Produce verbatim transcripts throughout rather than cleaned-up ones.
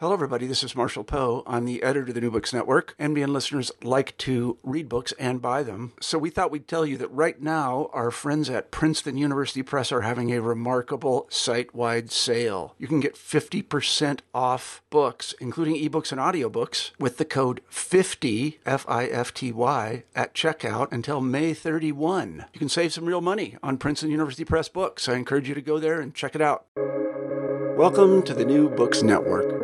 Hello, everybody. This is Marshall Poe. I'm the editor of the New Books Network. N B N listeners like to read books and buy them. So we thought we'd tell you that right now, our friends at Princeton University Press are having a remarkable site-wide sale. You can get fifty percent off books, including ebooks and audiobooks, with the code fifty, F I F T Y, at checkout until May thirty-first. You can save some real money on Princeton University Press books. I encourage you to go there and check it out. Welcome to the New Books Network.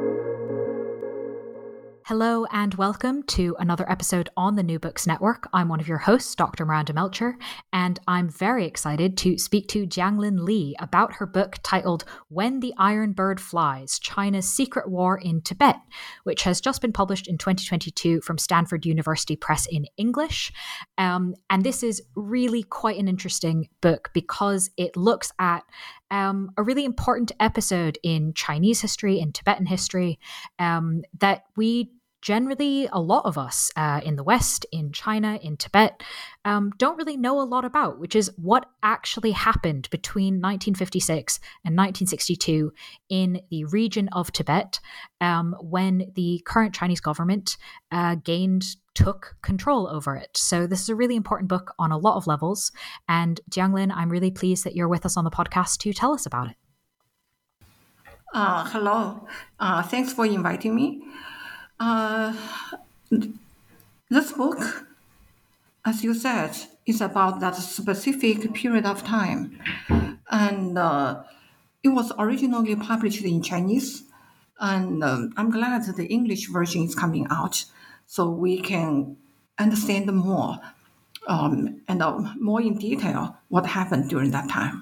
Hello and welcome to another episode on the New Books Network. I'm one of your hosts, Doctor Miranda Melcher, and I'm very excited to speak to Jianglin Li about her book titled When the Iron Bird Flies, China's Secret War in Tibet, which has just been published in twenty twenty-two from Stanford University Press in English. Um, and this is really quite an interesting book because it looks at Um, a really important episode in Chinese history, in Tibetan history, um, that we generally, a lot of us uh, in the West, in China, in Tibet, um, don't really know a lot about, which is what actually happened between nineteen fifty-six and nineteen sixty-two in the region of Tibet um, when the current Chinese government uh, gained took control over it. So this is a really important book on a lot of levels. And Jianglin, I'm really pleased that you're with us on the podcast to tell us about it. Uh, hello. Uh, thanks for inviting me. Uh, this book, as you said, is about that specific period of time. And uh, it was originally published in Chinese. And um, I'm glad that the English version is coming out so we can understand more um, and uh, more in detail what happened during that time.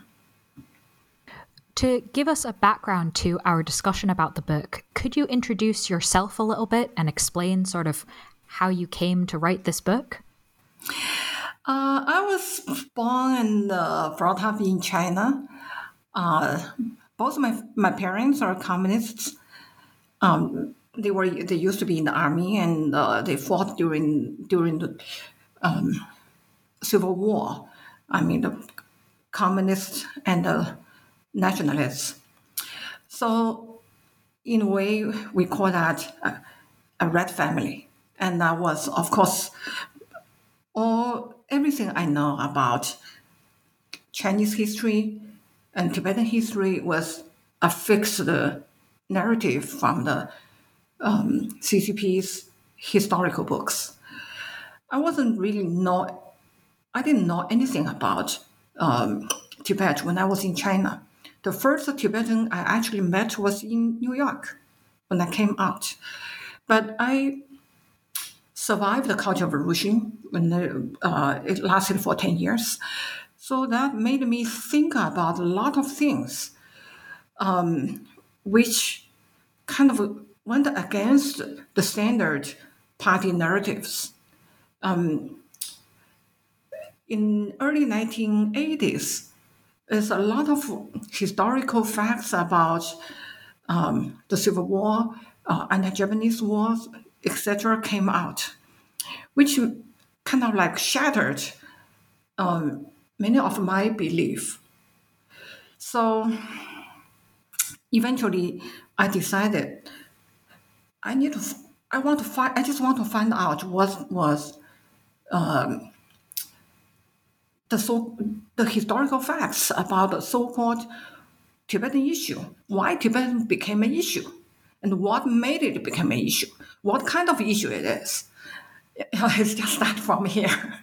To give us a background to our discussion about the book, could you introduce yourself a little bit and explain sort of how you came to write this book? Uh, I was born and uh, brought up in China. Uh, both my my parents are communists. Um, they were they used to be in the army and uh, they fought during during the um, Civil War. I mean the communists and the nationalists. So in a way, we call that a, a red family. And that was, of course, all everything I know about Chinese history and Tibetan history was a fixed narrative from the um, C C P's historical books. I wasn't really know, I didn't know anything about um, Tibet when I was in China. The first Tibetan I actually met was in New York when I came out. But I survived the Cultural Revolution when uh, it lasted for ten years. So that made me think about a lot of things, um, which kind of went against the standard party narratives. Um, in early nineteen eighties, there's a lot of historical facts about um, the Civil War, uh, anti-Japanese wars, et cetera, came out, which kind of like shattered um, many of my belief. So eventually, I decided I need to. I want to find. I just want to find out what was um, the so the historical facts about the so-called Tibetan issue. Why Tibetan became an issue, and what made it become an issue. What kind of issue it is. It's just that from here.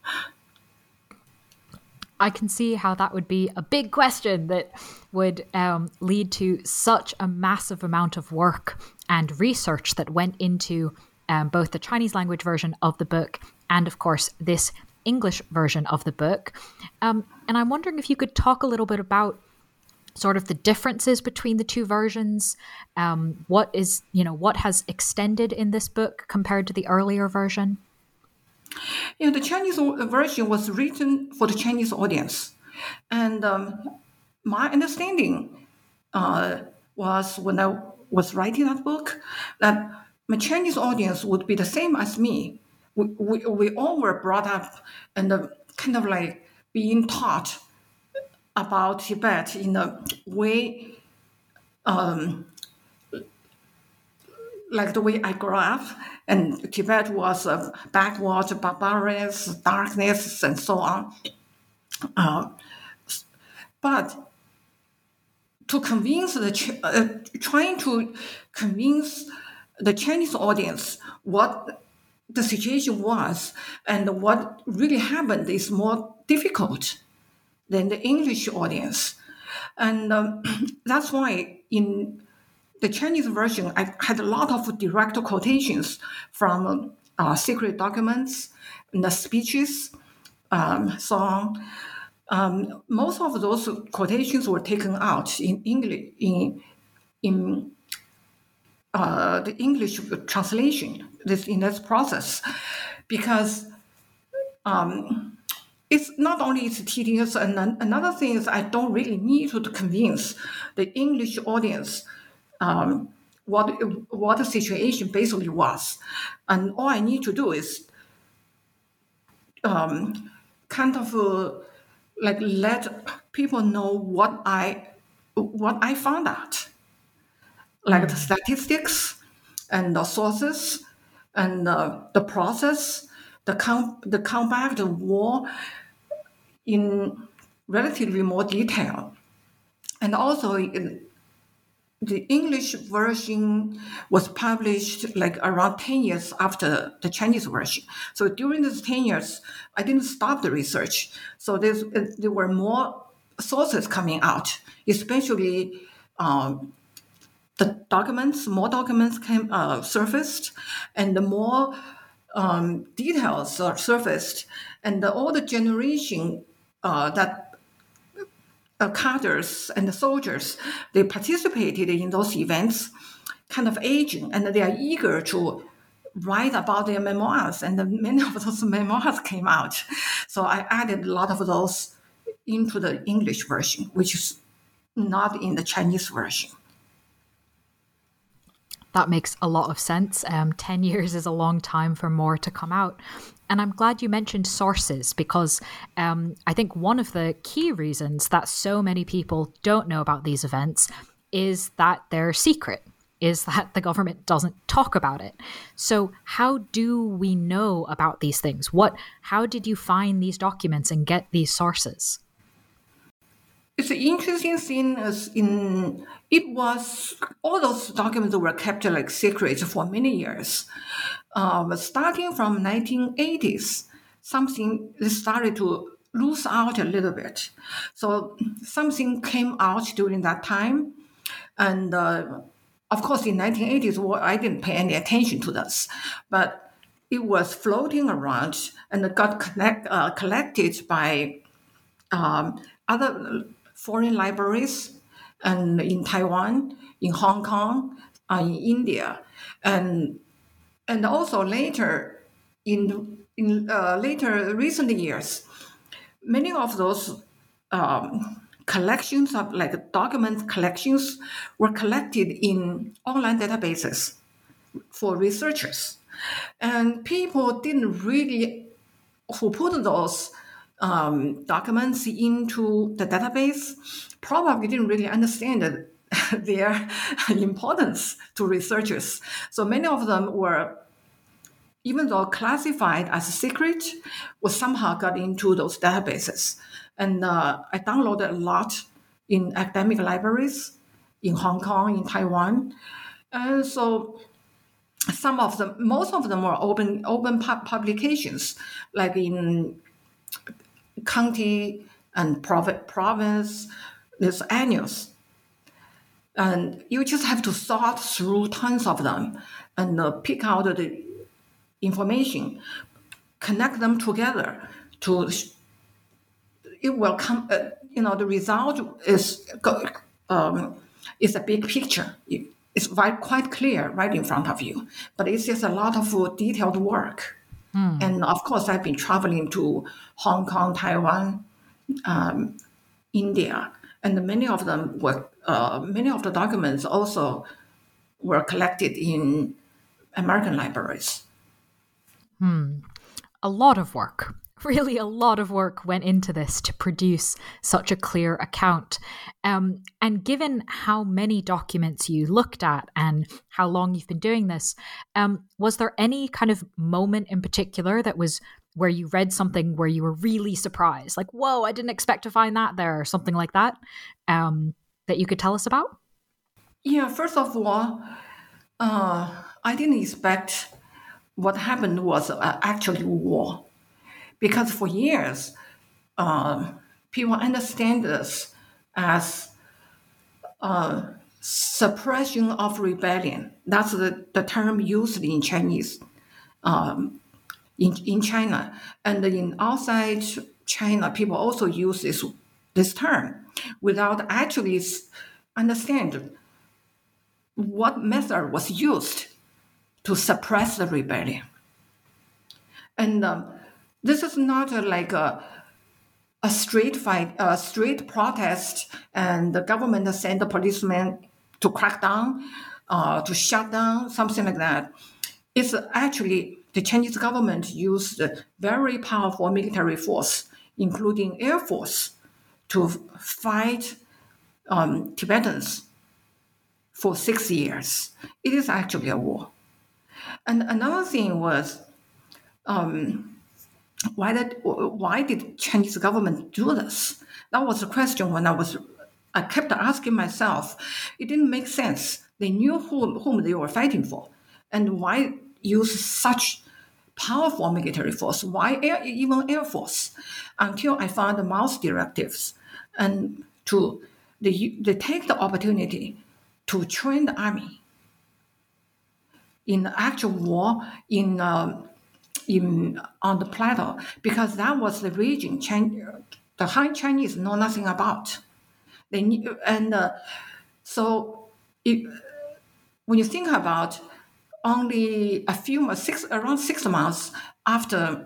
I can see how that would be a big question that would um, lead to such a massive amount of work and research that went into um, both the Chinese language version of the book and, of course, this English version of the book. Um, and I'm wondering if you could talk a little bit about sort of the differences between the two versions. Um, what is, you know, what has extended in this book compared to the earlier version? Yeah, the Chinese version was written for the Chinese audience. And um, my understanding uh, was when I was writing that book, that my Chinese audience would be the same as me. We, we, we all were brought up and uh, kind of like being taught about Tibet in a way um, like the way I grew up, and Tibet was a backwater, barbarians, darkness, and so on. Uh, but to convince the, uh, trying to convince the Chinese audience what the situation was and what really happened is more difficult than the English audience. And um, that's why in the Chinese version, I had a lot of direct quotations from uh, secret documents, and the speeches, um, so on. Um, most of those quotations were taken out in English in in uh, the English translation this in this process, because um, it's not only it's tedious, and another thing is I don't really need to convince the English audience um, what what the situation basically was, and all I need to do is um, kind of uh, like let people know what I what I found out, like the statistics and the sources and uh, the process, the com- the combat, the war in relatively more detail. And also in, the English version was published like around ten years after the Chinese version. So during these ten years, I didn't stop the research. So there's, there were more sources coming out, especially um, the documents, more documents came uh, surfaced, and the more um, details are surfaced, and the, all the generation uh, that uh, cadres and the soldiers, they participated in those events, kind of aging, and they are eager to write about their memoirs, and many of those memoirs came out. So I added a lot of those into the English version, which is not in the Chinese version. That makes a lot of sense. Um, ten years is a long time for more to come out. And I'm glad you mentioned sources, because um, I think one of the key reasons that so many people don't know about these events is that they're secret, is that the government doesn't talk about it. So how do we know about these things? What? How did you find these documents and get these sources? It's an interesting thing is in it was all those documents were kept like secret for many years. Uh, but starting from nineteen eighties, something started to lose out a little bit. So something came out during that time, and uh, of course in nineteen eighties, well, I didn't pay any attention to this, but it was floating around and it got connect, uh, collected by um, other foreign libraries, and in Taiwan, in Hong Kong, uh, in India, and and also later in in uh, later recent years, many of those um, collections of like document collections were collected in online databases for researchers, and people didn't really who put those Um, documents into the database probably didn't really understand their importance to researchers. So many of them were, even though classified as secret, was somehow got into those databases. And uh, I downloaded a lot in academic libraries in Hong Kong, in Taiwan. And so some of them, most of them were open open pu- publications, like in county and province, there's annuals. And you just have to sort through tons of them and uh, pick out the information, connect them together to, it will come, uh, you know, the result is, um, is a big picture. It's right, quite clear right in front of you, but it's just a lot of detailed work. Mm. And of course, I've been traveling to Hong Kong, Taiwan, um, India, and many of them were, uh, many of the documents also were collected in American libraries. Hmm. A lot of work really a lot of work went into this to produce such a clear account. Um, and given how many documents you looked at and how long you've been doing this, um, was there any kind of moment in particular that was where you read something where you were really surprised? Like, whoa, I didn't expect to find that there, or something like that, um, that you could tell us about? Yeah, first of all, uh, I didn't expect what happened was uh, actually war. Because for years, uh, people understand this as uh, suppression of rebellion. That's the, the term used in Chinese, um, in, in China. And in outside China, people also use this, this term without actually understand what method was used to suppress the rebellion. And um, this is not uh, like a, a street fight, a street protest, and the government sent the policemen to crack down, uh, to shut down, something like that. It's actually the Chinese government used very powerful military force, including Air Force, to fight um, Tibetans for six years. It is actually a war. And another thing was, um, why did why did Chinese government do this? That was a question when I was I kept asking myself. It didn't make sense. They knew whom whom they were fighting for, and why use such powerful military force? Why air, even Air Force? Until I found the Mao's directives, and to they they take the opportunity to train the army in the actual war in. Um, In, on the plateau, because that was the region China, the Han Chinese know nothing about. They knew, and uh, so it, when you think about only a few six around six months after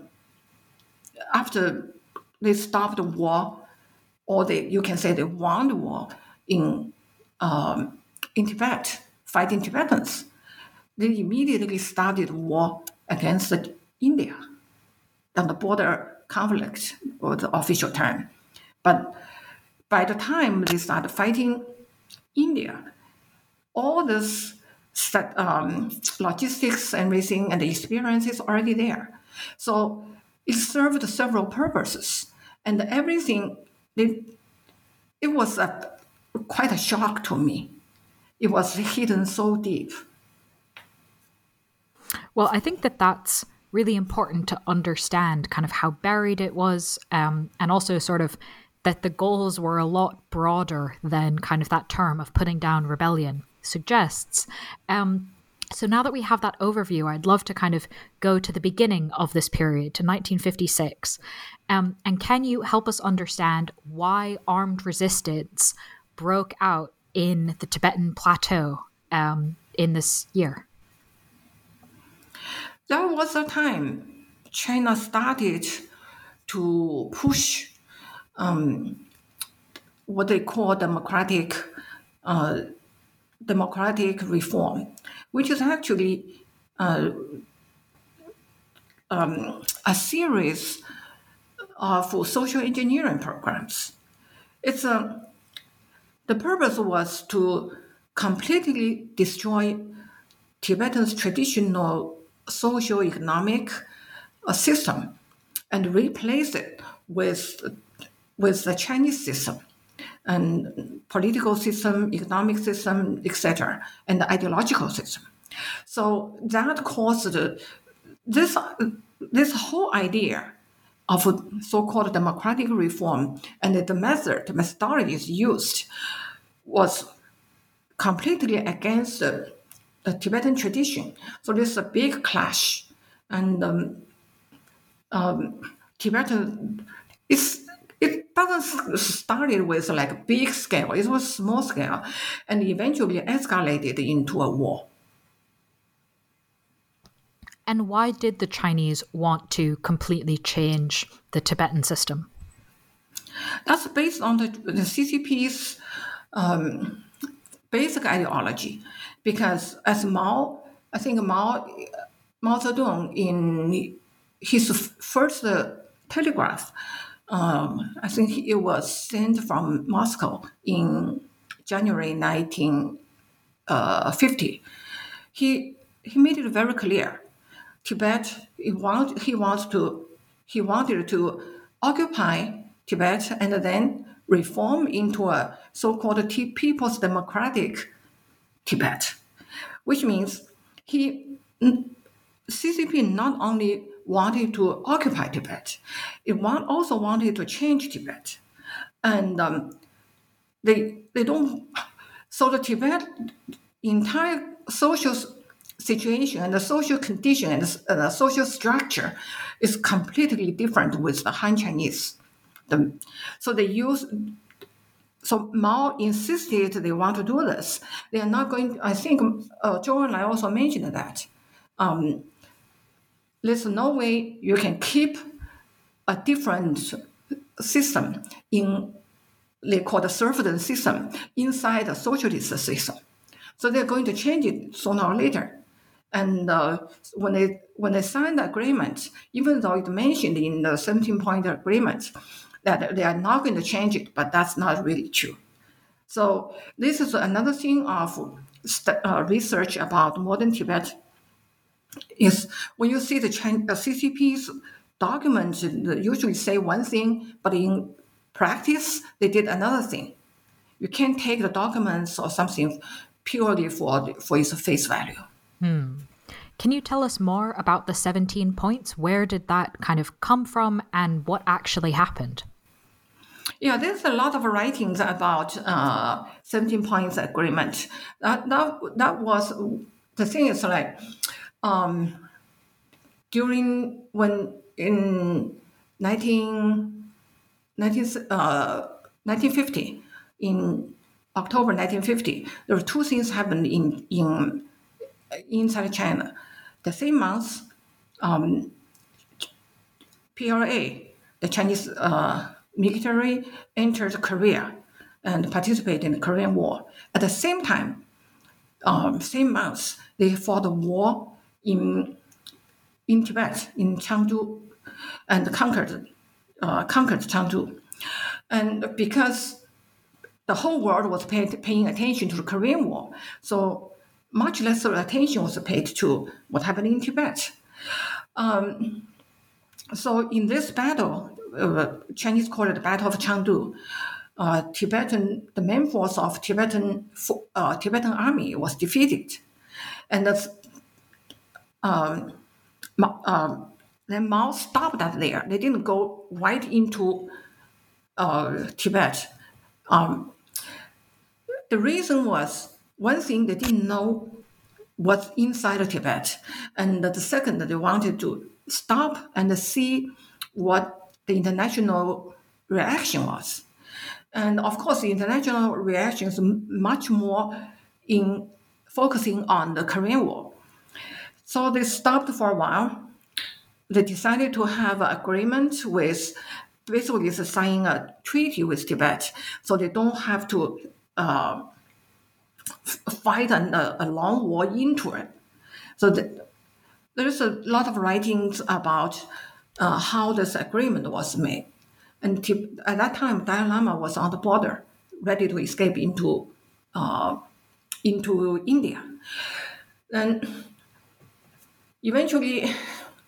after they stopped the war, or they you can say they won the war in um, in Tibet, fighting Tibetans, they immediately started war against the India, on the border conflict, or the official term. But by the time they started fighting India, all this um, logistics and everything and the experience is already there. So it served several purposes. And everything, it, it was a, quite a shock to me. It was hidden so deep. Well, I think that that's really important to understand kind of how buried it was, um, and also sort of that the goals were a lot broader than kind of that term of putting down rebellion suggests. Um, so now that we have that overview, I'd love to kind of go to the beginning of this period, to nineteen fifty-six. Um, and can you help us understand why armed resistance broke out in the Tibetan plateau um, in this year? There was a time China started to push um, what they call democratic uh, democratic reform, which is actually uh, um, a series of social engineering programs. It's a, the purpose was to completely destroy Tibetan's traditional socio-economic uh, system and replace it with, with the Chinese system and political system, economic system, et cetera, and the ideological system. So that caused this, this whole idea of so-called democratic reform and the method, the methodologies used was completely against the the Tibetan tradition. So there's a big clash. And um, um, Tibetan, it's, it doesn't start with like a big scale. It was small scale and eventually escalated into a war. And why did the Chinese want to completely change the Tibetan system? That's based on the, the C C P's um, basic ideology. Because as Mao, I think Mao, Mao Zedong in his first telegraph. Um, I think it was sent from Moscow in January nineteen fifty. He he made it very clear. Tibet, he want he wants to he wanted to occupy Tibet and then reform into a so-called T- People's Democratic Tibet, which means he C C P not only wanted to occupy Tibet, it want, also wanted to change Tibet, and um, they they don't. So the Tibet entire social situation and the social condition and the, uh, the social structure is completely different with the Han Chinese. The, so they use. So Mao insisted they want to do this. They are not going. I think uh, Zhou and I also mentioned that. Um, there's no way you can keep a different system in, they call the serfdom system, inside a socialist system. So they're going to change it sooner or later. And uh, when they when they signed the agreement, even though it mentioned in the seventeen-point agreement that they are not going to change it, but that's not really true. So this is another thing of st- uh, research about modern Tibet. Is when you see the China, uh, C C P's documents, they usually say one thing, but in practice, they did another thing. You can't take the documents or something purely for, for its face value. Hmm. Can you tell us more about the seventeen points? Where did that kind of come from and what actually happened? Yeah, there's a lot of writings about uh, seventeen points agreement. That, that, that was, the thing is like, um, during when in nineteen, nineteen, uh, nineteen fifty, in October nineteen fifty, there were two things happened in, in inside China. The same month, um, P L A, the Chinese uh, military, entered Korea and participated in the Korean War. At the same time, um, same month, they fought a war in in Tibet, in Chengdu, and conquered uh, conquered Chengdu. And because the whole world was pay, paying attention to the Korean War, so much lesser attention was paid to what happened in Tibet. Um, so in this battle, uh, Chinese call it the Battle of Chengdu. Uh, Tibetan, the main force of Tibetan uh, Tibetan army was defeated, and that's, um, um, then Mao stopped that there. They didn't go right into uh, Tibet. Um, the reason was, one thing, they didn't know what's inside of Tibet, and the second, they wanted to stop and see what the international reaction was. And of course, the international reaction is much more in focusing on the Korean War. So they stopped for a while. They decided to have an agreement with, basically it's signing a treaty with Tibet, so they don't have to uh, fight an, a, a long war into it. So the, there's a lot of writings about uh, how this agreement was made. And at that time, Dalai Lama was on the border, ready to escape into uh, into India. And eventually,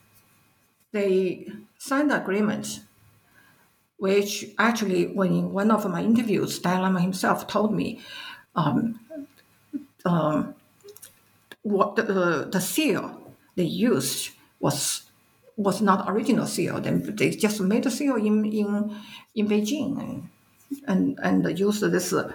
they signed the agreement, which actually, when in one of my interviews, Dalai Lama himself told me um, um, what the, uh, the seal they used was was not original seal. They, they just made a seal in in, in Beijing and and, and used this uh,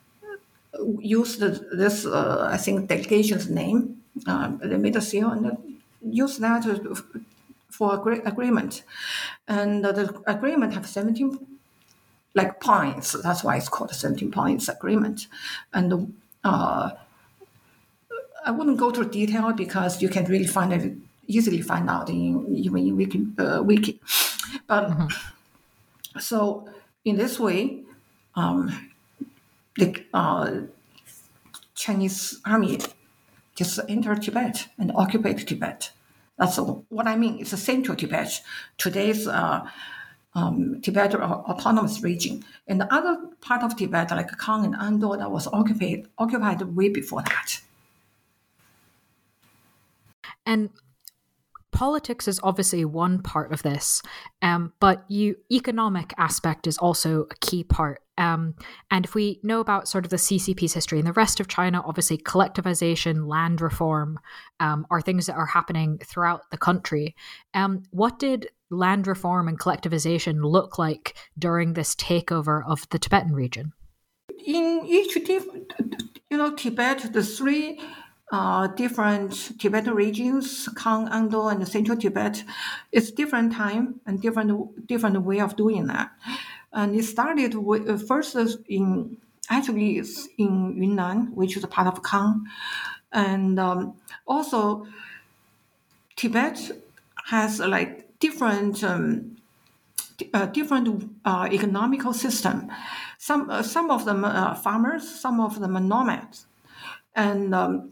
used this uh, I think delegation's name. Uh, they made a seal and used that for agree- agreement. And the agreement have seventeen like points. That's why it's called seventeen points agreement. And uh, I wouldn't go to detail because you can really find it easily find out in even in wiki. Uh, wiki. But mm-hmm. So in this way, um, the uh, Chinese army just entered Tibet and occupied Tibet. That's what I mean. It's the central Tibet. Today's uh, um, Tibet autonomous region. And the other part of Tibet, like Kham and Amdo, that was occupied occupied way before that. And politics is obviously one part of this, um, but you economic aspect is also a key part. Um, and if we know about sort of the C C P's history in the rest of China, obviously collectivization, land reform um, are things that are happening throughout the country. Um, what did land reform and collectivization look like during this takeover of the Tibetan region? In each, you know, Tibet, the three uh, different Tibetan regions, Kham, Amdo, and Central Tibet, it's different time and different different way of doing that. And it started with, first in, actually it's in Yunnan, which is a part of Kham. And um, also Tibet has like different um, uh, different uh, economical system. Some uh, some of them are farmers, some of them are nomads. And um,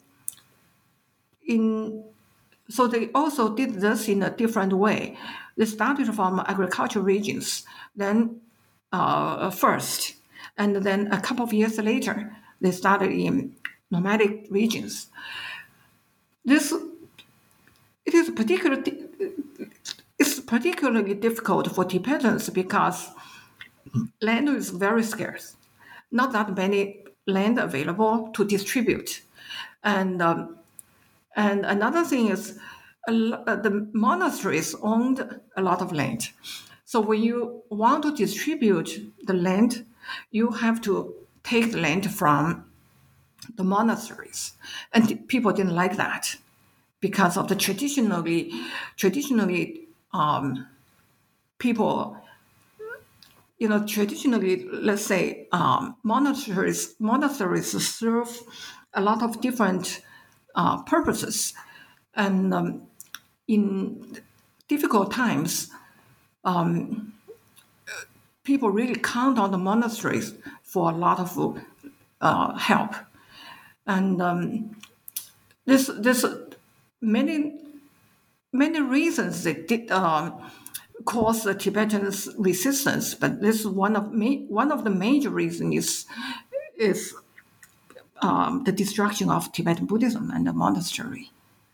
in so they also did this in a different way. They started from agricultural regions, then uh, first, and then a couple of years later, they started in nomadic regions. This it is particularly it's particularly difficult for Tibetans because land is very scarce. Not that many land available to distribute, and um, and another thing is a lo- uh, the monasteries owned a lot of land. So when you want to distribute the land, you have to take the land from the monasteries, and t- people didn't like that because of the traditionally traditionally um, people. You know, traditionally, let's say um, monasteries monasteries serve a lot of different uh, purposes, and um, in difficult times, um, people really count on the monasteries for a lot of uh, help, and um, this this many many reasons that did. Um, cause the Tibetans resistance, but this is one of ma- one of the major reasons is is um, the destruction of Tibetan Buddhism and the monastery.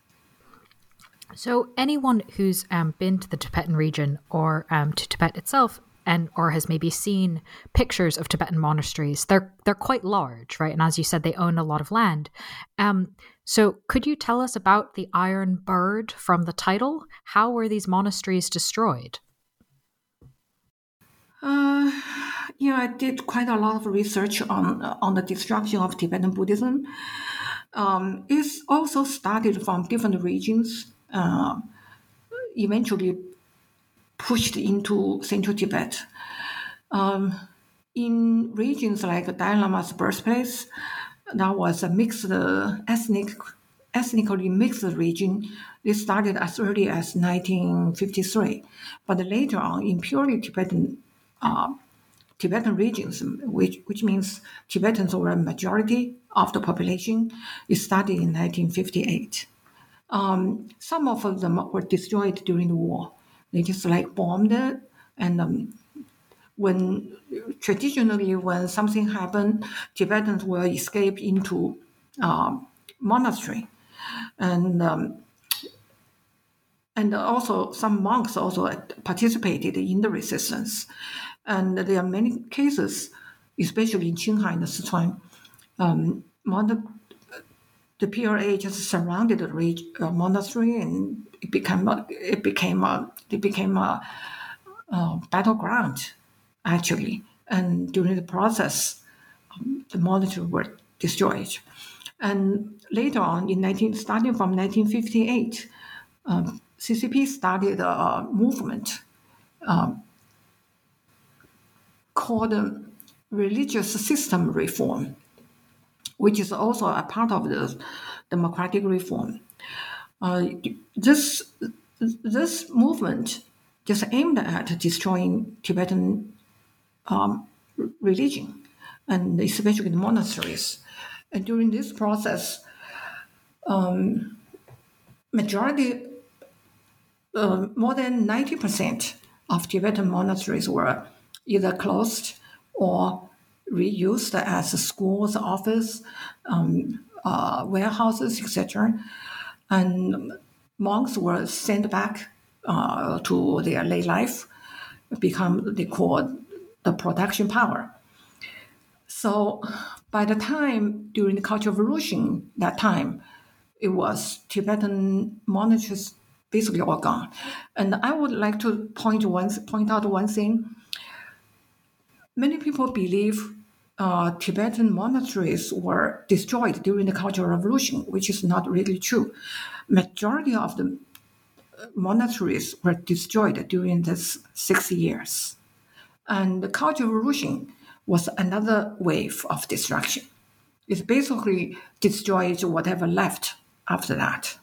So anyone who's um, been to the Tibetan region or um, to Tibet itself, and or has maybe seen pictures of Tibetan monasteries, they're they're quite large, right? And as you said, they own a lot of land. Um, so could you tell us about the Iron Bird from the title? How were these monasteries destroyed? Uh, yeah, I did quite a lot of research on on the destruction of Tibetan Buddhism. Um, it's also started from different regions, uh, eventually pushed into central Tibet. Um, in regions like Dalai Lama's birthplace, that was a mixed uh, ethnic, ethnically mixed region. It started as early as nineteen fifty-three, but later on, in purely Tibetan uh, Tibetan regions, which which means Tibetans were a majority of the population, it started in nineteen fifty-eight. Um, some of them were destroyed during the war. They just like bombed it, and um, when traditionally when something happened, Tibetans will escape into um, monastery, and um, and also some monks also participated in the resistance, and there are many cases, especially in Qinghai and Sichuan, um, mon- the P R A just surrounded the reg- uh, monastery, and it became a, it became a, it became a, a battleground, actually. And during the process, um, the monastery were destroyed. And later on, in nineteen, starting from nineteen fifty-eight, um, C C P started a movement um, called um, religious system reform, which is also a part of the democratic reform. Uh, this this movement just aimed at destroying Tibetan um, religion, and especially the monasteries. And during this process, um, majority, uh, more than ninety percent of Tibetan monasteries were either closed or reused as schools, office, um, uh, warehouses, et cetera. And monks were sent back uh, to their lay life, become they call the production power. So by the time during the Cultural Revolution, that time, it was Tibetan monasteries basically all gone. And I would like to point one point out one thing. Many people believe uh, Tibetan monasteries were destroyed during the Cultural Revolution, which is not really true. Majority of the monasteries were destroyed during this six years. And the Cultural Revolution was another wave of destruction. It basically destroyed whatever left after that.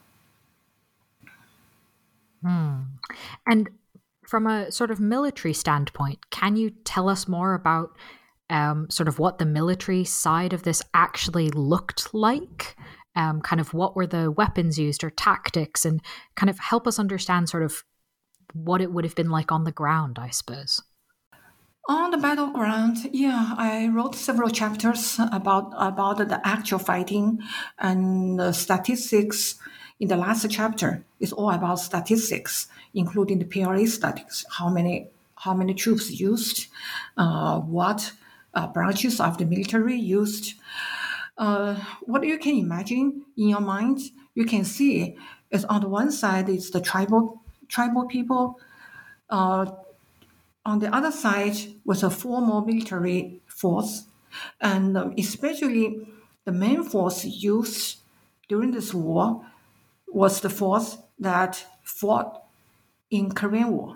Hmm. And from a sort of military standpoint, can you tell us more about um, sort of what the military side of this actually looked like? Um, kind of what were the weapons used or tactics, and kind of help us understand sort of what it would have been like on the ground, I suppose. On the battleground, yeah, I wrote several chapters about about the actual fighting and the statistics. In the last chapter, it's all about statistics, including the P R A statistics, how many how many troops used, uh, what uh, branches of the military used. Uh, what you can imagine in your mind, you can see is on the one side is the tribal tribal people. Uh, on the other side was a formal military force, and um, especially the main force used during this war was the force that fought in Korean War.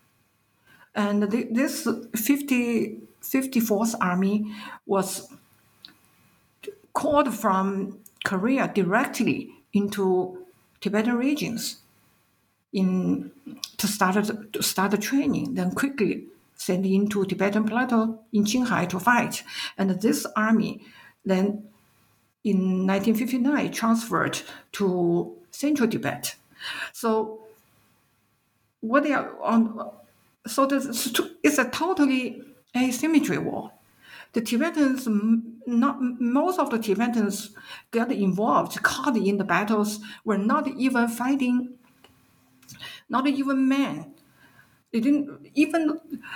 And the, this fifty, fifty-fourth Army was called from Korea directly into Tibetan regions in to start to start the training, then quickly sent into Tibetan Plateau in Qinghai to fight. And this army then in nineteen fifty-nine transferred to Central Tibet. So what they are on, so this, it's a totally asymmetry war. The Tibetans, not most of the Tibetans got involved, caught in the battles, were not even fighting, not even men. They didn't even,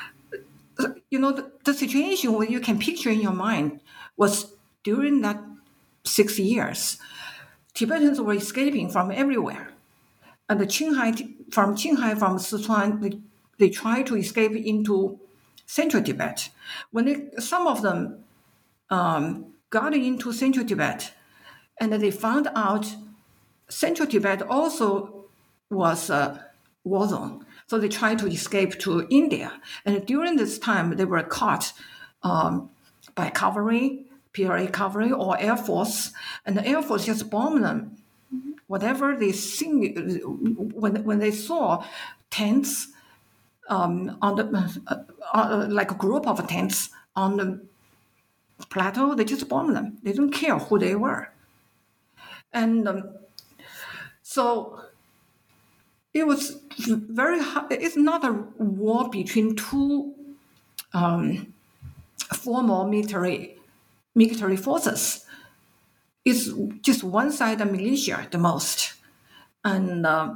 you know, the, the situation where you can picture in your mind was during that six years, Tibetans were escaping from everywhere. And the Qinghai, from Qinghai, from Sichuan, they, they tried to escape into Central Tibet. When they, some of them um, got into Central Tibet, and they found out Central Tibet also was a war zone. So they tried to escape to India. And during this time, they were caught um, by cavalry, P R A cavalry or Air Force, and the Air Force just bombed them. Whatever they see, when when they saw tents um, on the uh, uh, like a group of tents on the plateau, they just bombed them. They don't care who they were, and um, so it was very hard. It's not a war between two um, formal military military forces. It's just one side of militia, the most, and uh,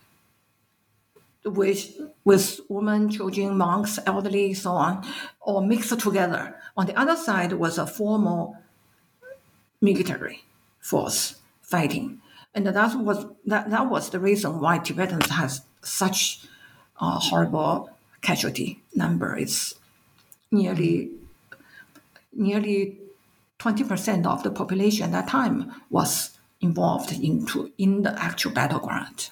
with with women, children, monks, elderly, so on, all mixed together. On the other side was a formal military force fighting, and that was that, that was the reason why Tibetans has such a horrible casualty number. It's nearly nearly. twenty percent of the population at that time was involved into in the actual battleground.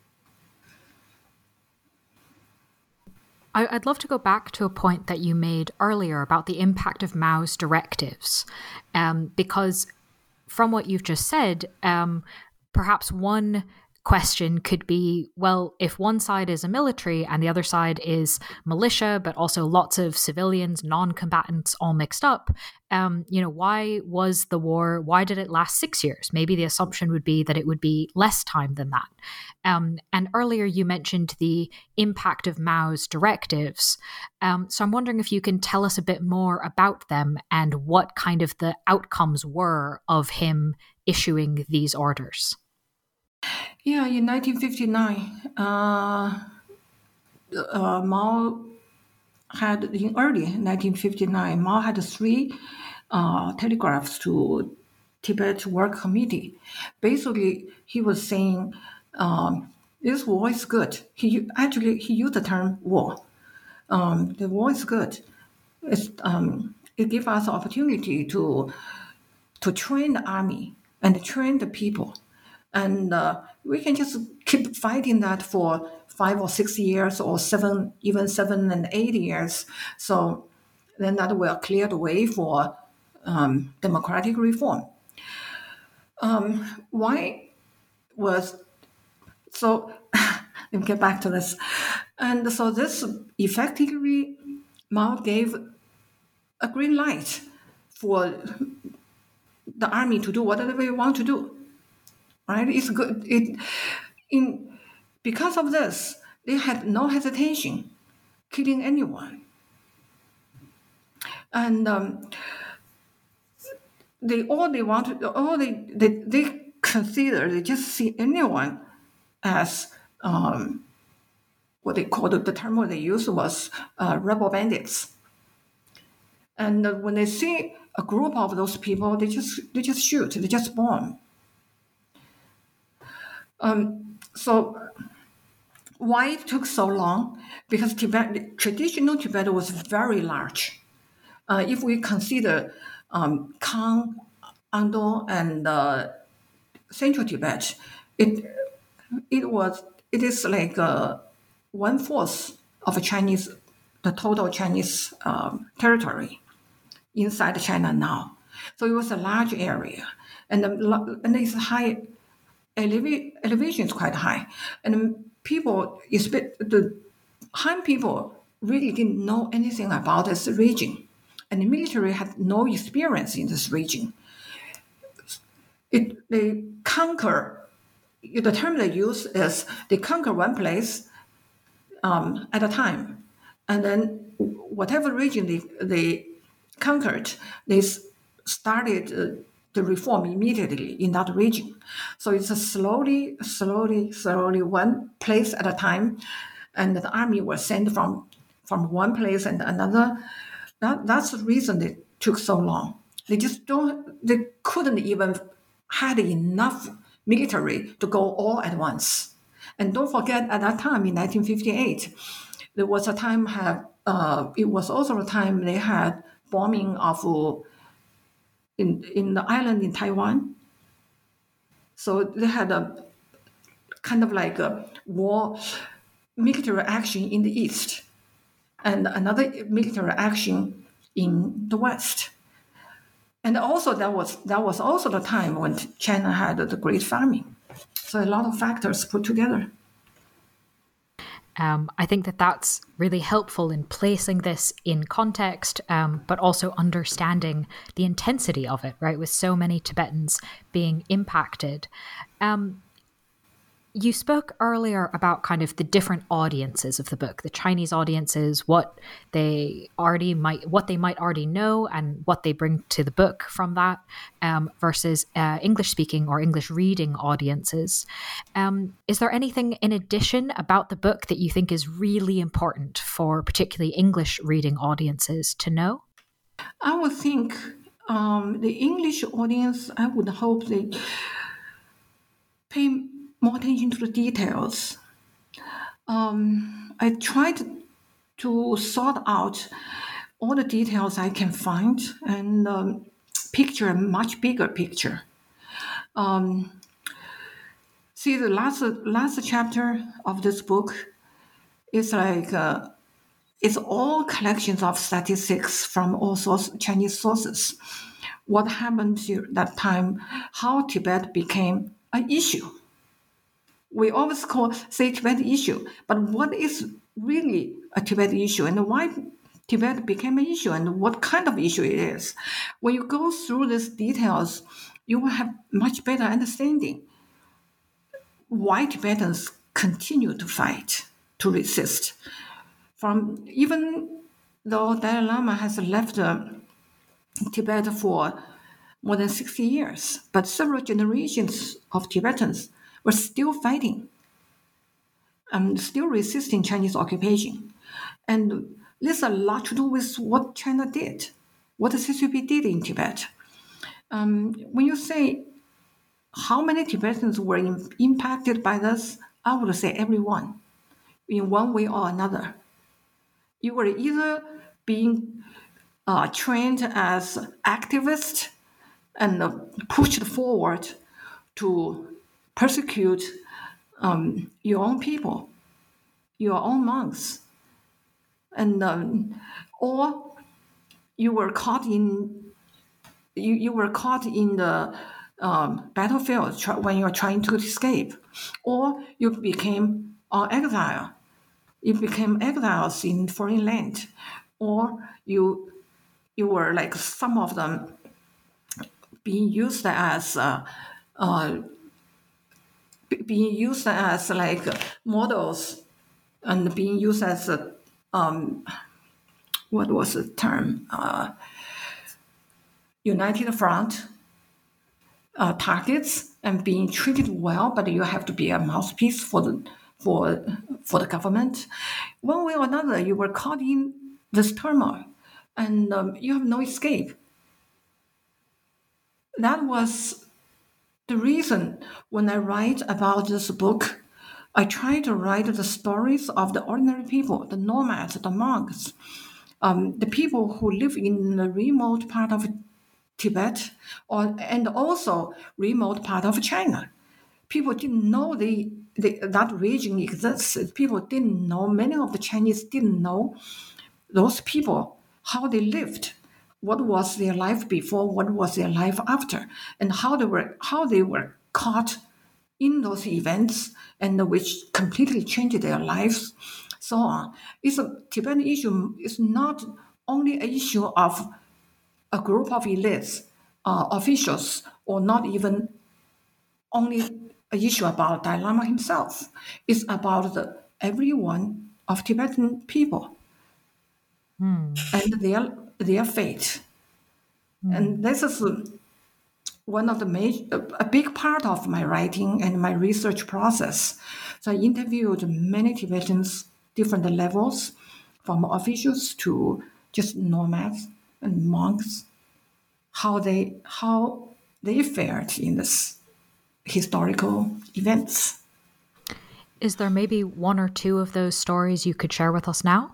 I'd love to go back to a point that you made earlier about the impact of Mao's directives, um, because from what you've just said, um, perhaps one question could be, well, if one side is a military and the other side is militia, but also lots of civilians, non-combatants all mixed up, um, you know, why was the war, why did it last six years? Maybe the assumption would be that it would be less time than that. Um, and earlier you mentioned the impact of Mao's directives. Um, so I'm wondering if you can tell us a bit more about them and what kind of the outcomes were of him issuing these orders. Yeah, in nineteen fifty-nine, uh, uh, Mao had, in early nineteen fifty-nine, Mao had three uh, telegraphs to Tibet Work Committee. Basically, he was saying, um, this war is good. He actually, he used the term war. Um, the war is good. It's, um, it gives us the opportunity to, to train the army and train the people. And uh, we can just keep fighting that for five or six years or seven, even seven and eight years. So then that will clear the way for um, democratic reform. Um, why was, so let me get back to this. And so this effectively, Mao gave a green light for the army to do whatever they want to do. Right? It's good. It, in, because of this, they had no hesitation killing anyone. And um, they all they wanted, all they, they, they consider, they just see anyone as um, what they called, the term what they used was uh, rebel bandits. And uh, when they see a group of those people, they just they just shoot, they just bomb. Um, so why it took so long? Because Tibet, traditional Tibet was very large. Uh, if we consider um, Kham, Andong, and uh, Central Tibet, it it was it is like uh, one fourth of a Chinese, the total Chinese um, territory inside China now. So it was a large area, and the, and it's high. Eleva- elevation is quite high, and people, the Han people, really didn't know anything about this region, and the military had no experience in this region. It, they conquer. The term they use is they conquer one place um, at a time, and then whatever region they they conquered, they started. Uh, the reform immediately in that region. So it's a slowly, slowly, slowly, one place at a time, and the army was sent from, from one place and another. That, that's the reason it took so long. They just don't, they couldn't even had enough military to go all at once. And don't forget, at that time in nineteen fifty-eight, there was a time have uh, it was also a time they had bombing of uh, In, in the island in Taiwan. So they had a kind of like a war, military action in the east, and another military action in the west. And also that was that was also the time when China had the Great Famine. So a lot of factors put together. Um, I think that that's really helpful in placing this in context, um, but also understanding the intensity of it, right? With so many Tibetans being impacted. Um, you spoke earlier about kind of the different audiences of the book, the Chinese audiences, what they already might, what they might already know, and what they bring to the book from that, um, versus uh, English-speaking or English-reading audiences. Um, is there anything in addition about the book that you think is really important for particularly English-reading audiences to know? I would think um, the English audience, I would hope they pay more attention to the details. Um, I tried to sort out all the details I can find and um, picture a much bigger picture. Um, see, the last last chapter of this book is like uh, it's all collections of statistics from all source, Chinese sources. What happened to that time? How Tibet became an issue. We always call say Tibet issue, but what is really a Tibet issue and why Tibet became an issue and what kind of issue it is? When you go through these details, you will have much better understanding why Tibetans continue to fight, to resist. From even though Dalai Lama has left uh, Tibet for more than sixty years, but several generations of Tibetans were still fighting and still resisting Chinese occupation. And this has a lot to do with what China did, what the C C P did in Tibet. Um, when you say how many Tibetans were in, impacted by this, I would say everyone, in one way or another. You were either being uh, trained as activists and uh, pushed forward to persecute um, your own people, your own monks, and um, or you were caught in you, you were caught in the um, battlefield tr- when you were trying to escape, or you became on exile. You became exiles in foreign land, or you you were like some of them being used as uh, uh, being used as like models and being used as a, um, what was the term? Uh, United Front uh, targets and being treated well, but you have to be a mouthpiece for the for for the government. One way or another, you were caught in this turmoil, and um, you have no escape. That was the reason when I write about this book, I try to write the stories of the ordinary people, the nomads, the monks, um, the people who live in the remote part of Tibet, or and also remote part of China. People didn't know the, the that region exists. People didn't know. Many of the Chinese didn't know those people, how they lived, what was their life before, what was their life after, and how they were how they were caught in those events, and which completely changed their lives, so on. It's a Tibetan issue is not only an issue of a group of elites, uh, officials, or not even only an issue about Dalai Lama himself. It's about the everyone of Tibetan people Hmm. and their their fate. Hmm. And this is one of the major, a big part of my writing and my research process. So I interviewed many Tibetans, different levels, from officials to just nomads and monks, how they how they fared in this historical events. Is there maybe one or two of those stories you could share with us now?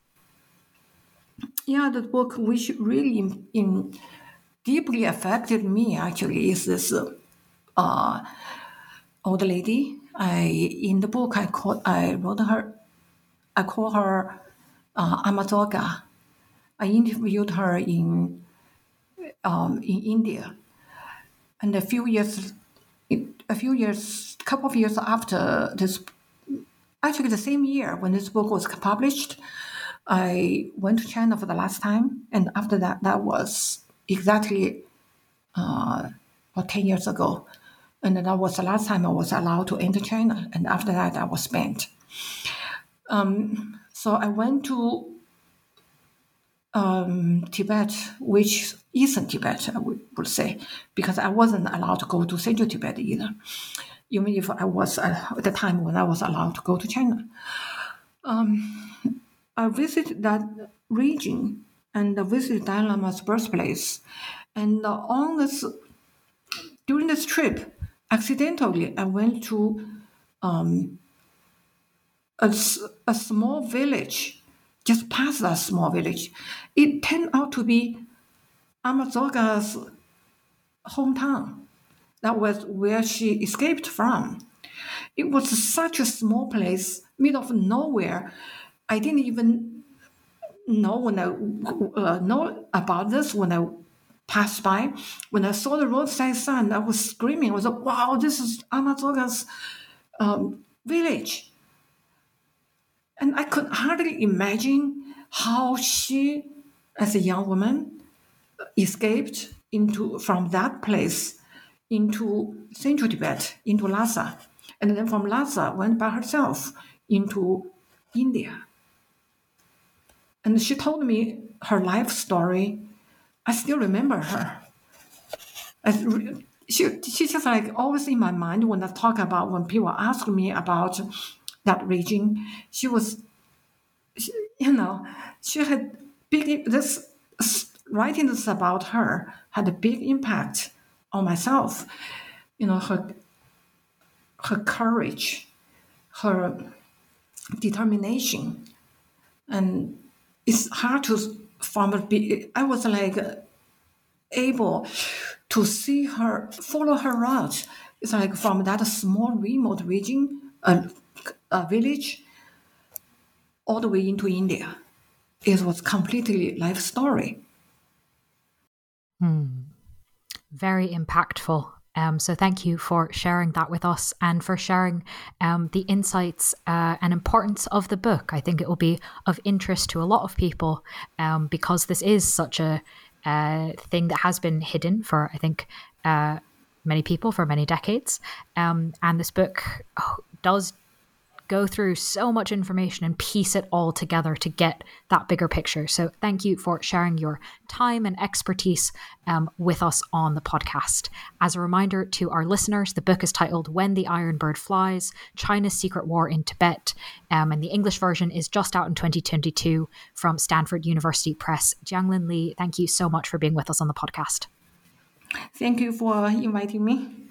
Yeah, the book which really in, in deeply affected me actually is this uh, old lady. I in the book I call I wrote her. I call her uh, Amazoga. I interviewed her in um, in India, and a few years, a few years, couple of years after this, actually the same year when this book was published, I went to China for the last time, and after that, that was exactly uh, about ten years ago, and that was the last time I was allowed to enter China, and after that, I was banned. Um, so I went to um, Tibet, which isn't Tibet, I would, would say, because I wasn't allowed to go to Central Tibet either, even if I was uh, at the time when I was allowed to go to China. Um, I visited that region and visited Dalai Lama's birthplace. And uh, on this, during this trip, accidentally, I went to um, a, a small village, just past that small village. It turned out to be Amazoga's hometown. That was where she escaped from. It was such a small place, middle of nowhere. I didn't even know when I uh, know about this when I passed by. When I saw the roadside sign, I was screaming. I was like, "Wow, this is Amazoga's um, village. And I could hardly imagine how she, as a young woman, escaped into from that place into central Tibet, into Lhasa, and then from Lhasa went by herself into India. And she told me her life story. I still remember her. I, she, she's just like always in my mind when I talk about, when people ask me about that region. She was, she, you know, she had big, this writing this about her had a big impact on myself. You know, her, her courage, her determination. And it's hard to from a, I was like able to see her, follow her route. It's like from that small remote region, a, a village, all the way into India. It was completely life story. Hmm. Very impactful. Um, so thank you for sharing that with us and for sharing um, the insights uh, and importance of the book. I think it will be of interest to a lot of people um, because this is such a uh, thing that has been hidden for, I think, uh, many people for many decades. Um, and this book oh, does go through so much information and piece it all together to get that bigger picture. So thank you for sharing your time and expertise um, with us on the podcast. As a reminder to our listeners, the book is titled When the Iron Bird Flies, China's Secret War in Tibet. Um, and the English version is just out in twenty twenty-two from Stanford University Press. Jianglin Li, thank you so much for being with us on the podcast. Thank you for inviting me.